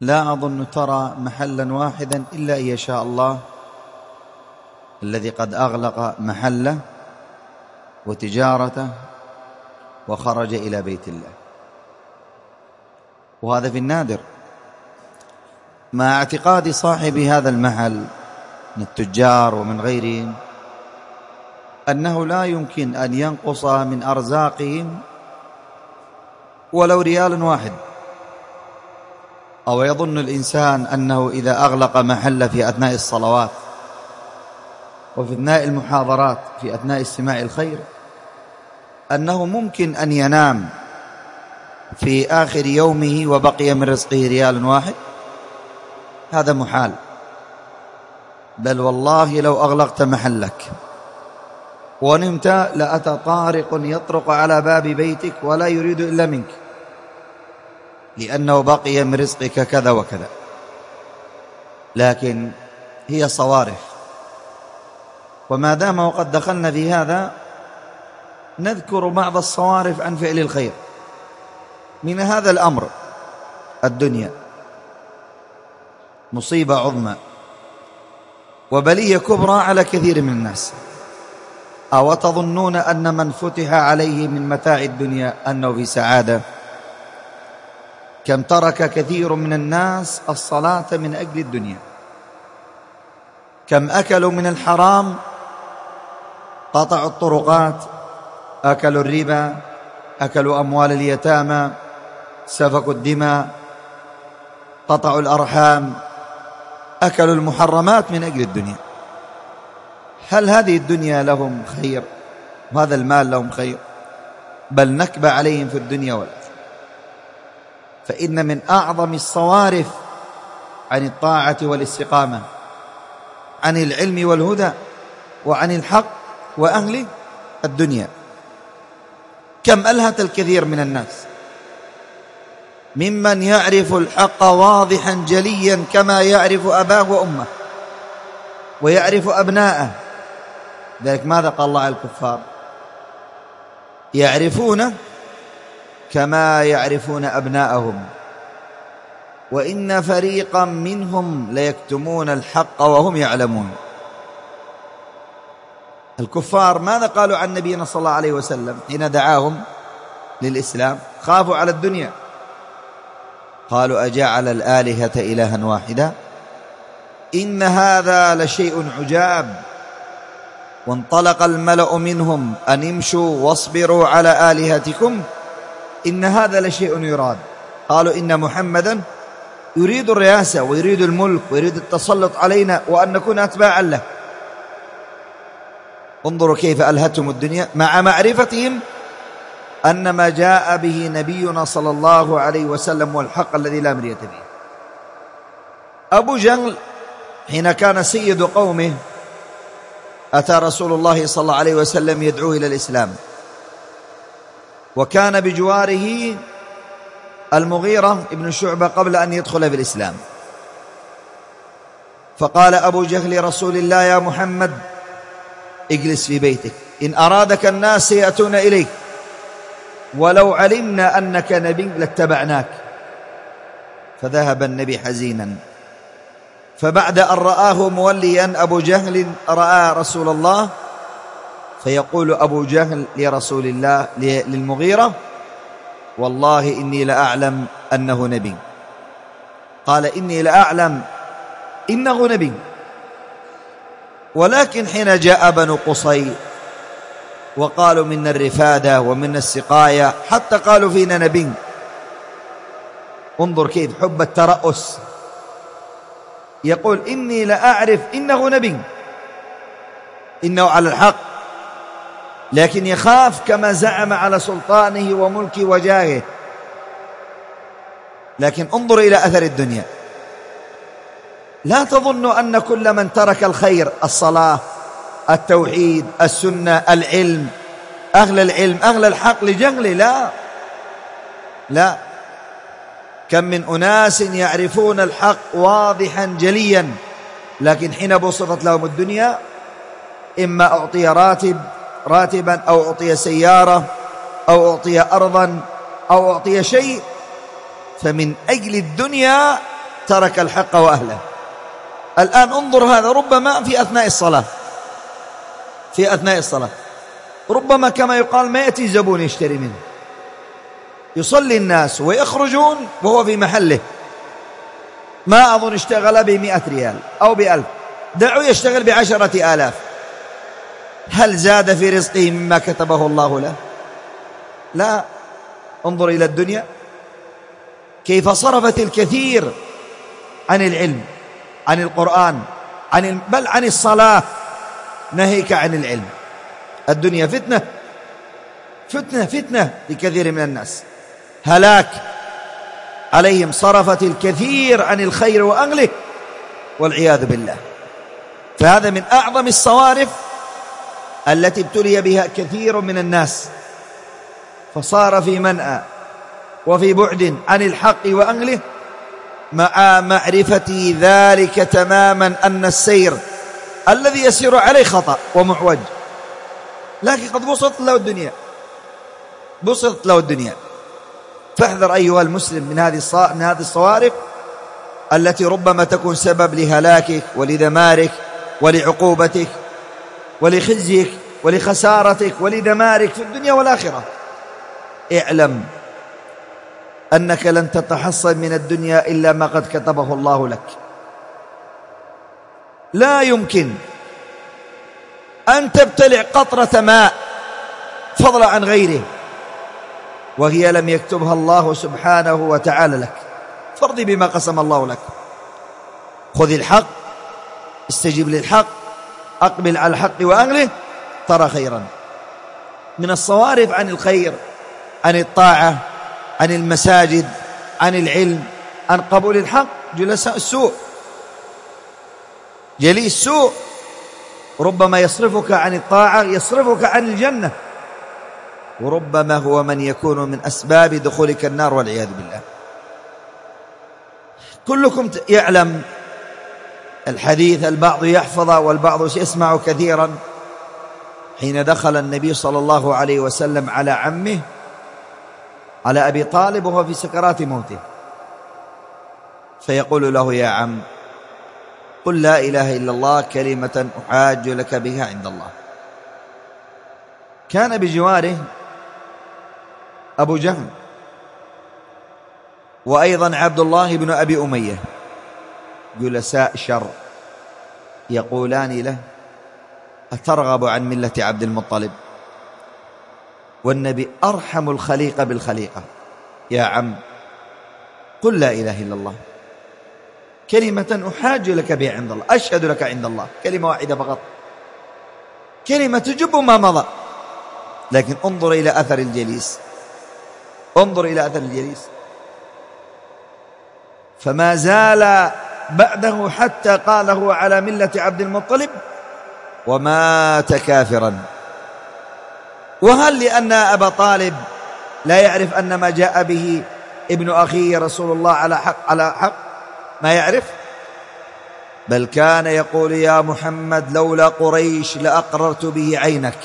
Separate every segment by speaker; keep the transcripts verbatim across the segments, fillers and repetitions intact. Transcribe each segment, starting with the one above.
Speaker 1: لا أظن ترى محلا واحدا إلا إن يشاء الله الذي قد أغلق محله وتجارته وخرج إلى بيت الله، وهذا في النادر، مع اعتقاد صاحب هذا المحل من التجار ومن غيرهم أنه لا يمكن أن ينقص من أرزاقهم ولو ريال واحد. أو يظن الإنسان أنه إذا أغلق محل في أثناء الصلوات وفي أثناء المحاضرات في أثناء استماع الخير أنه ممكن أن ينام في آخر يومه وبقي من رزقه ريال واحد؟ هذا محال. بل والله لو أغلقت محلك ونمت لأتى طارق يطرق على باب بيتك ولا يريد إلا منك، لأنه بقي من رزقك كذا وكذا. لكن هي صوارف، وما دام وقد دخلنا في هذا نذكر بعض الصوارف عن فعل الخير. من هذا الأمر الدنيا مصيبة عظمى وبلية كبرى على كثير من الناس. أو تظنون أن من فتح عليه من متاع الدنيا أنه في سعادة؟ كم ترك كثير من الناس الصلاة من أجل الدنيا، كم أكلوا من الحرام، قطعوا الطرقات، أكلوا الربا، أكلوا أموال اليتامى، سفكوا الدماء، قطعوا الأرحام، أكلوا المحرمات من أجل الدنيا. هل هذه الدنيا لهم خير وهذا المال لهم خير؟ بل نكبة عليهم في الدنيا والآخرة. فإن من أعظم الصوارف عن الطاعة والاستقامة، عن العلم والهدى وعن الحق وأهله الدنيا. كم ألهت الكثير من الناس ممن يعرف الحق واضحا جليا كما يعرف أباه وأمه ويعرف أبناءه. ذلك ماذا قال الله على الكفار؟ يعرفون كما يعرفون أبناءهم وإن فريقا منهم ليكتمون الحق وهم يعلمون. الكفار ماذا قالوا عن نبينا صلى الله عليه وسلم حين دعاهم للإسلام؟ خافوا على الدنيا، قالوا أجعل الآلهة إلها واحدا إن هذا لشيء عجاب. وانطلق الملأ منهم أن امشوا واصبروا على آلهتكم إن هذا لشيء يراد. قالوا إن محمدا يريد الرئاسة ويريد الملك ويريد التسلط علينا وأن نكون أتباعا له. انظروا كيف ألهتهم الدنيا مع معرفتهم أن ما جاء به نبينا صلى الله عليه وسلم والحق الذي لا مرية به. أبو جهل حين كان سيد قومه أتى رسول الله صلى الله عليه وسلم يدعوه إلى الإسلام، وكان بجواره المغيرة ابن شعبة قبل أن يدخل في الإسلام. فقال أبو جهل لرسول الله يا محمد اجلس في بيتك، إن أرادك الناس يأتون إليك، ولو علمنا أنك نبي لاتبعناك. فذهب النبي حزينا. فبعد أن رآه موليا أبو جهل رأى رسول الله، فيقول أبو جهل لرسول الله للمغيرة والله إني لأعلم أنه نبي. قال إني لأعلم إنه نبي، ولكن حين جاء بنو قصي وقالوا منا الرفادة ومنا السقاية حتى قالوا فينا نبي. انظر كيف حب الترأس. يقول إني لأعرف إنه نبي، إنه على الحق، لكن يخاف كما زعم على سلطانه وملكه وجاهه. لكن انظر إلى أثر الدنيا. لا تظنوا أن كل من ترك الخير، الصلاة، التوحيد، السنة، العلم، أهل العلم، أهل الحق لجهله. لا لا، كم من أناس يعرفون الحق واضحا جليا، لكن حين بسطت لهم الدنيا إما أعطي راتب راتبا أو أعطي سيارة أو أعطي أرضا أو أعطي شيء، فمن أجل الدنيا ترك الحق وأهله. الآن انظر هذا، ربما في أثناء الصلاة في أثناء الصلاة ربما كما يقال ما يأتي زبون يشتري منه، يصلي الناس ويخرجون وهو في محله، ما أظن اشتغل بمئة ريال أو بألف، دعوا يشتغل بعشرة آلاف، هل زاد في رزقه مما كتبه الله له؟ لا. انظر إلى الدنيا كيف صرفت الكثير عن العلم، عن القرآن، عن بل عن الصلاة، ناهيك عن العلم. الدنيا فتنة فتنة فتنة لكثير من الناس، هلاك عليهم، صرفت الكثير عن الخير وأهله والعياذ بالله. فهذا من أعظم الصوارف التي ابتلي بها كثير من الناس، فصار في منأى وفي بعد عن الحق وأهله، مع معرفة ذلك تماما أن السير الذي يسير عليه خطأ ومعوج، لكن قد بسطت له الدنيا بسطت له الدنيا. فاحذر أيها المسلم من هذه من هذه الصوارف التي ربما تكون سبب لهلاكك ولدمارك ولعقوبتك ولخزيك ولخسارتك ولدمارك في الدنيا والآخرة. اعلم أنك لن تتحصل من الدنيا إلا ما قد كتبه الله لك. لا يمكن أن تبتلع قطرة ماء فضلا عن غيره وهي لم يكتبها الله سبحانه وتعالى لك. فارض بما قسم الله لك، خذ الحق، استجب للحق، أقبل على الحق وأهله، ترى خيرا. من الصوارف عن الخير، عن الطاعة، عن المساجد، عن العلم، عن قبول الحق، جلساء السوء. جليس سوء ربما يصرفك عن الطاعة، يصرفك عن الجنة، وربما هو من يكون من أسباب دخولك النار والعياذ بالله. كلكم يعلم الحديث، البعض يحفظه والبعض يسمع كثيرا، حين دخل النبي صلى الله عليه وسلم على عمه، على أبي طالب وهو في سكرات موته، فيقول له: يا عم، قل لا إله إلا الله كلمة أحاج لك بها عند الله. كان بجواره أبو جهل وأيضا عبد الله بن أبي أمية، جلساء شر، يقولان له: أترغب عن ملة عبد المطلب؟ والنبي أرحم الخليقة بالخليقة: يا عم، قل لا إله إلا الله كلمة أحاج لك بها عند الله، أشهد لك عند الله، كلمة واحدة فقط، كلمة تجب ما مضى. لكن انظر إلى أثر الجليس، انظر إلى أثر الجليس، فما زال بعده حتى قاله على ملة عبد المطلب ومات كافرا. وهل لأن أبا طالب لا يعرف أن ما جاء به ابن أخيه رسول الله على حق على حق؟ ما يعرف، بل كان يقول: يا محمد، لولا قريش لأقررت به عينك.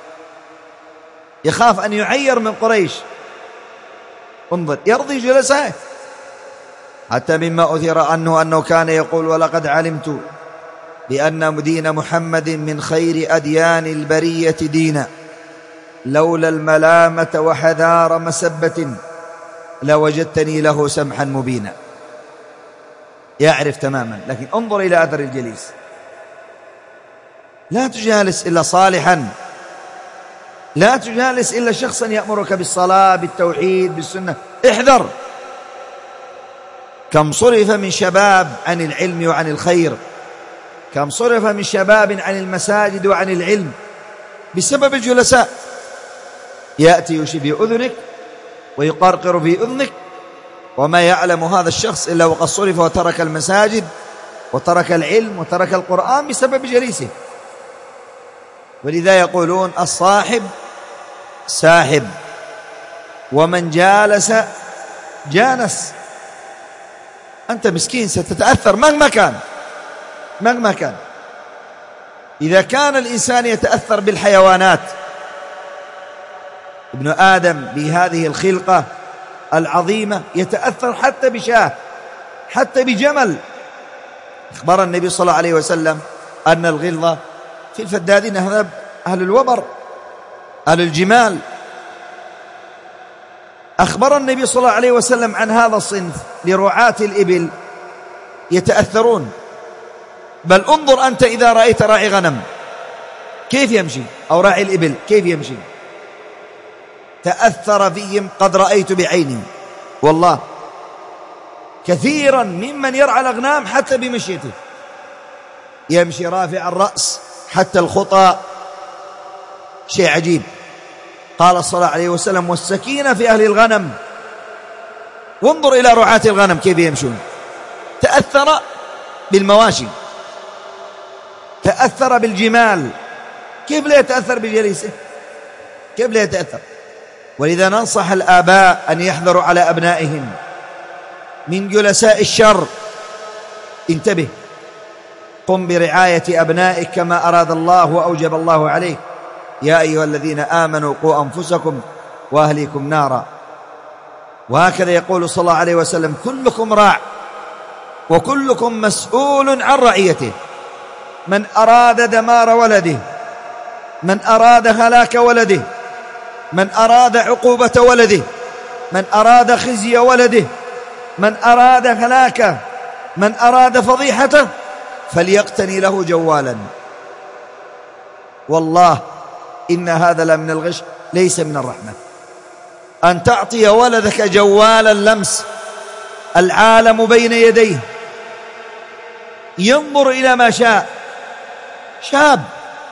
Speaker 1: يخاف أن يعير من قريش. انظر، يرضي جلسائه. حتى مما أثر عنه أنه كان يقول: ولقد علمت بأن دين محمد من خير أديان البرية دينا، لولا الملامة وحذار مسبة لوجدتني له سمحا مبينا. يعرف تماما. لكن انظر إلى أثر الجليس. لا تجالس إلا صالحا، لا تجالس إلا شخصا يأمرك بالصلاة، بالتوحيد، بالسنة. احذر. كم صرف من شباب عن العلم وعن الخير، كم صرف من شباب عن المساجد وعن العلم بسبب الجلساء. يأتي يشبه أذنك ويقرقر في أذنك، وما يعلم هذا الشخص إلا وقد صرف وترك المساجد وترك العلم وترك القرآن بسبب جليسه. ولذا يقولون: الصاحب ساحب، ومن جالس جانس. أنت مسكين ستتأثر مهما كان مهما كان. إذا كان الإنسان يتأثر بالحيوانات، ابن آدم بهذه الخلقة العظيمة يتأثر حتى بشاه، حتى بجمل. أخبر النبي صلى الله عليه وسلم أن الغلظة في الفدادين هذا أهل الوبر أهل الجمال. أخبر النبي صلى الله عليه وسلم عن هذا الصنف لرعاة الإبل يتأثرون. بل انظر أنت إذا رأيت راعي غنم كيف يمشي، أو راعي الإبل كيف يمشي، تأثر فيهم قد رأيت بعيني والله كثيرا ممن يرعى الأغنام حتى بمشيته يمشي رافع الرأس حتى الخطى، شيء عجيب. قال صلى الله عليه وسلم والسكينة في أهل الغنم. وانظر إلى رعاة الغنم كيف يمشون، تأثر بالمواشي، تأثر بالجمال، كيف لا يتأثر بجليسه، كيف لا يتأثر. ولذا ننصح الآباء أن يحذروا على أبنائهم من جلساء الشر. انتبه، قم برعاية أبنائك كما أراد الله وأوجب الله عليك. يا أيها الذين آمنوا قوا أنفسكم وأهليكم نارا. وهكذا يقول صلى الله عليه وسلم كلكم راع وكلكم مسؤول عن رعيته. من أراد دمار ولده، من أراد هلاك ولده، من أراد عقوبة ولده، من أراد خزي ولده، من أراد هلاكه، من أراد فضيحته، فليقتني له جوالا. والله إن هذا لمن الغش ليس من الرحمة. أن تعطي ولدك جوالا لمس العالم بين يديه ينظر إلى ما شاء، شاب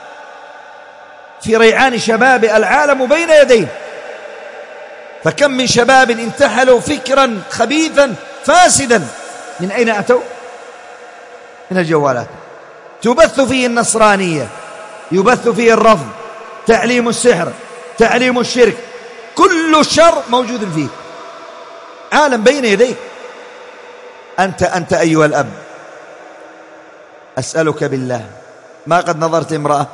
Speaker 1: في ريعان شباب العالم بين يديه. فكم من شباب انتحلوا فكرا خبيثا فاسدا، من أين أتوا؟ من الجوالات. تبث فيه النصرانية، يبث فيه الرفض، تعليم السحر، تعليم الشرك، كل الشر موجود فيه، عالم بين يديك. أنت أنت أيها الأب، أسألك بالله، ما قد نظرت امرأة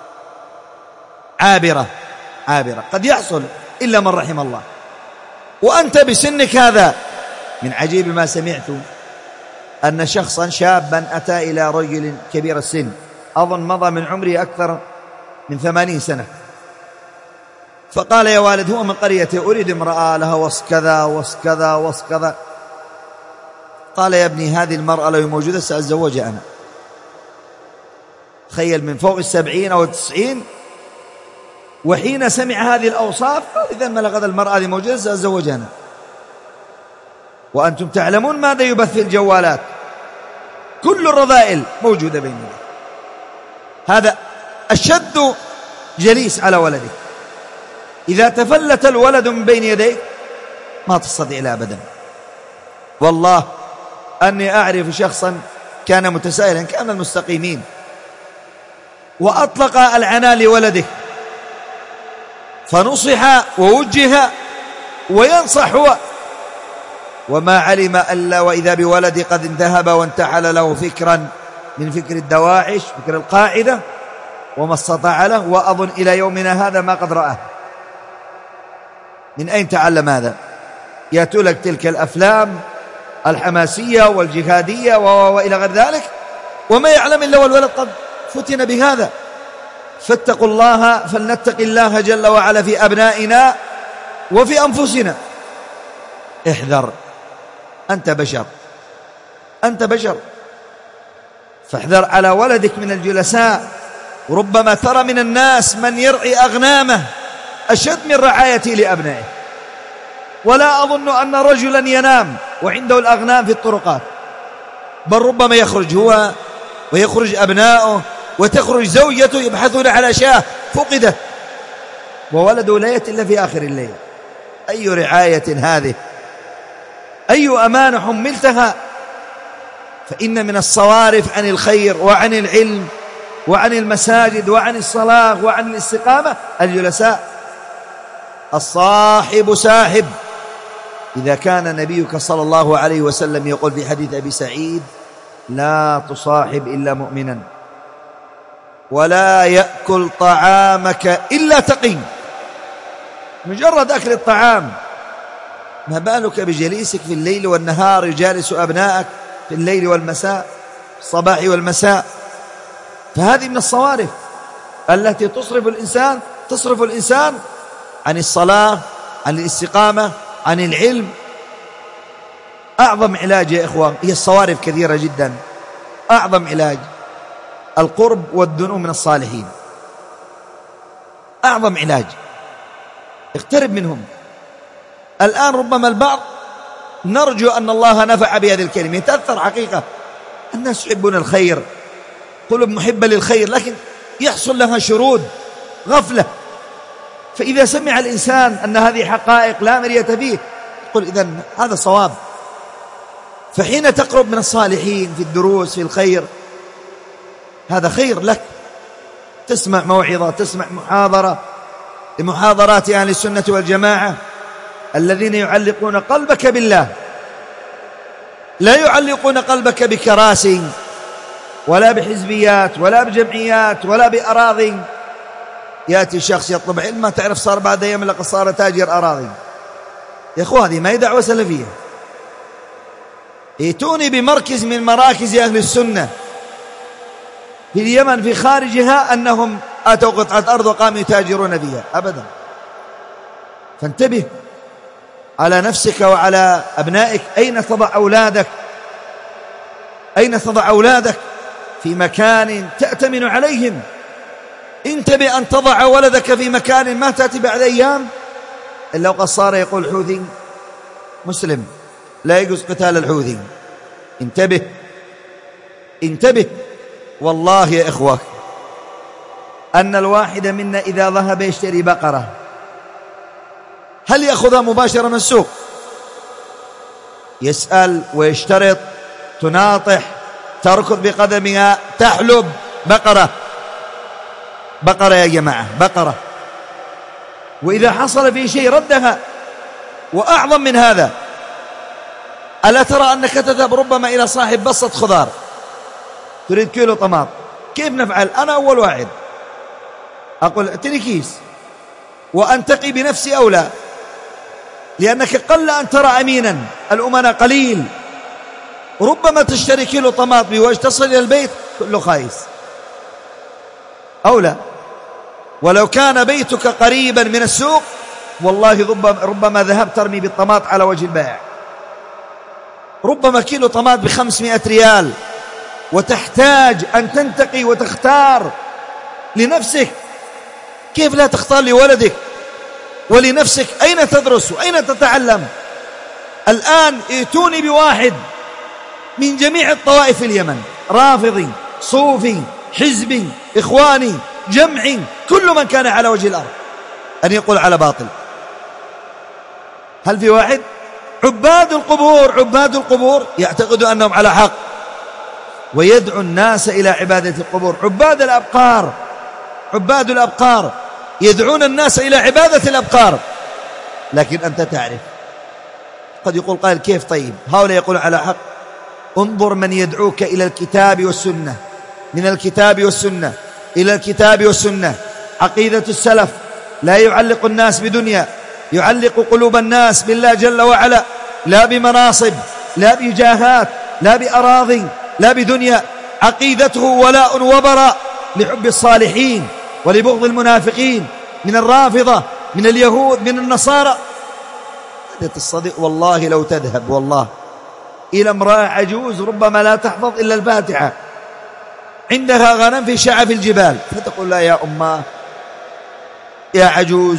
Speaker 1: عابرة عابرة قد يحصل إلا من رحم الله، وأنت بسنك هذا. من عجيب ما سمعت أن شخصا شابا أتى إلى رجل كبير السن، أظن مضى من عمره أكثر من ثمانين سنة، فقال يا والد هو من قريتي أريد امرأة لها وصف كذا وصف كذا وصف كذا. قال يا ابني هذه المرأة لو موجودة سأتزوجها أنا. تخيل، من فوق السبعين أو التسعين، وحين سمع هذه الأوصاف قال إذا ما لقد المرأة هذه موجودة سأتزوجها أنا. وأنتم تعلمون ماذا يبث في الجوالات، كل الرذائل موجودة بين يديك. هذا أشد جليس على ولدك. إذا تفلت الولد من بين يديك ما تستطيع له أبدا. والله أني أعرف شخصا كان متسائلا، كان المستقيمين، وأطلق العنان لولده، فنصح ووجه وينصح هو، وما علم ألا وإذا بولد قد انتهب وانتحل له فكرا من فكر الدواعش، فكر القاعدة، وما استطاع له. وأظن إلى يومنا هذا ما قد رآه. من أين تعلم هذا؟ يأتوا لك تلك الأفلام الحماسية والجهادية وإلى غير ذلك، وما يعلم إلا والولد قد فتن بهذا. فاتقوا الله، فلنتق الله جل وعلا في أبنائنا وفي أنفسنا. احذر، أنت بشر، أنت بشر، فاحذر على ولدك من الجلساء. ربما ترى من الناس من يرعي أغنامه أشد من رعايته لأبنائه. ولا أظن أن رجلا ينام وعنده الأغنام في الطرقات، بل ربما يخرج هو ويخرج أبناؤه وتخرج زوجته يبحثون على شاة فقدت، وولده لا يأتي إلا في آخر الليل. أي رعاية هذه؟ أي أمانة حملتها؟ فإن من الصوارف عن الخير وعن العلم وعن المساجد وعن الصلاة وعن الاستقامة الجلساء. الصاحب ساحب. إذا كان نبيك صلى الله عليه وسلم يقول في حديث أبي سعيد لا تصاحب إلا مؤمنا، ولا يأكل طعامك إلا تقي. مجرد أكل الطعام ما بالك بجليسك في الليل والنهار يجالس أبنائك في الليل والمساء، الصباح والمساء. فهذه من الصوارف التي تصرف الإنسان تصرف الإنسان عن الصلاة، عن الاستقامة، عن العلم. أعظم علاج يا إخوان، هي الصوارف كثيرة جدا، أعظم علاج القرب والدنو من الصالحين، أعظم علاج. اقترب منهم. الآن ربما البعض نرجو أن الله نفع بهذه الكلمة، يتأثر حقيقة. الناس يحبون الخير، قلوب محبة للخير، لكن يحصل لها شرود، غفلة. فإذا سمع الإنسان أن هذه حقائق لا مرية فيه، يقول إذن هذا صواب. فحين تقرب من الصالحين في الدروس في الخير، هذا خير لك. تسمع موعظة، تسمع محاضرة لمحاضرات أهل السنة والجماعة الذين يعلقون قلبك بالله، لا يعلقون قلبك بكراسي ولا بحزبيات ولا بجمعيات ولا بأراضي. يأتي شخص يطلب علم، ما تعرف صار بعد أيام لقد صار تاجر أراضي. يا أخوة هذه ما هي دعوة سلفية. ائتوني بمركز من مراكز أهل السنة في اليمن في خارجها أنهم أتوا قطعة أرض وقاموا يتاجرون فيها، أبدا. فانتبه على نفسك وعلى أبنائك. أين تضع أولادك؟ أين تضع أولادك؟ في مكان تأتمن عليهم. انتبه أن تضع ولدك في مكان ما تأتي بعد أيام إلا وقد صار يقول حوثي مسلم، لا يجوز قتال الحوثي. انتبه انتبه. والله يا إخوة أن الواحد منا إذا ذهب يشتري بقرة، هل يأخذها مباشرة من السوق؟ يسأل ويشترط، تناطح، تركض بقدمها، تحلب. بقرة بقرة يا جماعة، بقرة. وإذا حصل في شيء ردها. وأعظم من هذا، ألا ترى أنك تذهب ربما إلى صاحب بسطة خضار تريد كيلو طماط، كيف نفعل؟ أنا أول واحد أقول ائتني كيس وأنتقي بنفسي أولى، لأنك قل أن ترى أمينا، الأمناء قليل. ربما تشتري كيلو طماط بوجه، تصل إلى البيت كله خايس، أولى. ولو كان بيتك قريبا من السوق والله ربما ذهبت ترمي بالطماط على وجه البائع. ربما كيلو طماط بخمسمائة ريال، وتحتاج أن تنتقي وتختار لنفسك. كيف لا تختار لولدك ولنفسك؟ أين تدرس وأين تتعلم؟ الآن ائتوني بواحد من جميع الطوائف في اليمن، رافضي، صوفي، حزبي، إخواني، جمعي، كل من كان على وجه الأرض، أن يقول على باطل. هل في واحد؟ عباد القبور عباد القبور يعتقدوا أنهم على حق ويدعو الناس إلى عبادة القبور. عباد الأبقار عباد الأبقار يدعون الناس إلى عبادة الأبقار. لكن أنت تعرف، قد يقول قائل كيف؟ طيب هؤلاء يقول على حق. انظر من يدعوك إلى الكتاب والسنة، من الكتاب والسنة إلى الكتاب والسنة. عقيدة السلف لا يعلق الناس بدنيا، يعلق قلوب الناس بالله جل وعلا، لا بمناصب، لا بجاهات، لا بأراضي، لا بدنيا. عقيدته ولاء وبراء لحب الصالحين ولبغض المنافقين من الرافضة، من اليهود، من النصارى. عقيدة الصديق والله لو تذهب والله إلى امرأة عجوز ربما لا تحفظ إلا الفاتحة، عندها غنم في شعف الجبال، فتقول لا يا أماه يا عجوز،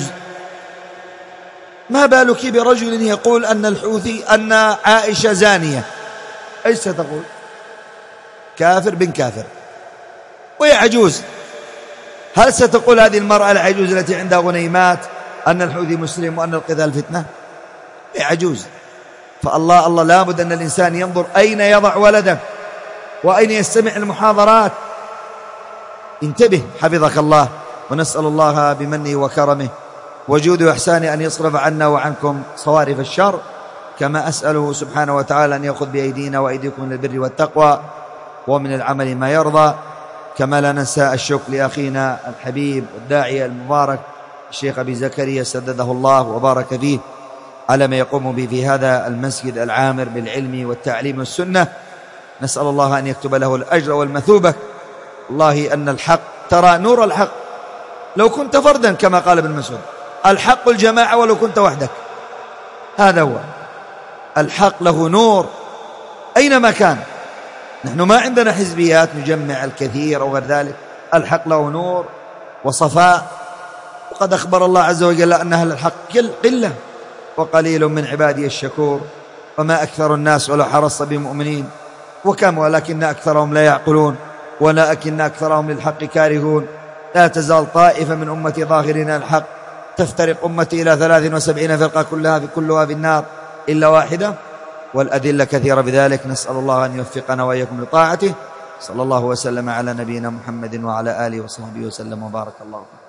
Speaker 1: ما بالك برجل يقول أن الحوثي أن عائشة زانية؟ أيش ستقول؟ كافر بن كافر. وهي عجوز، هل ستقول هذه المرأة العجوز التي عندها غنيمات أن الحوثي مسلم وأن القتال فتنة؟ هي عجوز. فالله الله لابد أن الإنسان ينظر أين يضع ولده وأين يستمع المحاضرات. انتبه حفظك الله. ونسأل الله بمنه وكرمه وجوده وإحسانه أن يصرف عنا وعنكم صوارف الشر، كما أسأله سبحانه وتعالى أن يأخذ بأيدينا وأيديكم من البر والتقوى ومن العمل ما يرضى. كما لا ننسى الشكر لأخينا الحبيب الداعية المبارك الشيخ أبي زكريا سدده الله وبارك فيه على ما يقوم به في هذا المسجد العامر بالعلم والتعليم والسنة. نسأل الله أن يكتب له الأجر والمثوبة. والله أن الحق، ترى نور الحق لو كنت فردا كما قال ابن مسعود، الحق الجماعة ولو كنت وحدك، هذا هو الحق، له نور أينما كان. نحن ما عندنا حزبيات نجمع الكثير أو غير ذلك، الحق له نور وصفاء. وقد أخبر الله عز وجل أن أهل الحق قلة وقليل من عبادي الشكور، وما أكثر الناس ولو حرصت بمؤمنين، وكم ولكن أكثرهم لا يعقلون، ولكن أكثرهم للحق كارهون. لا تزال طائفة من أمتي ظاهرين الحق، تفترق أمتي إلى ثلاث وسبعين فرقة كلها في كلها في النار إلا واحدة، والأدلة كثيرة بذلك. نسأل الله أن يوفقنا وإياكم لطاعته. صلى الله وسلم على نبينا محمد وعلى آله وصحبه وسلم وبارك الله فيه.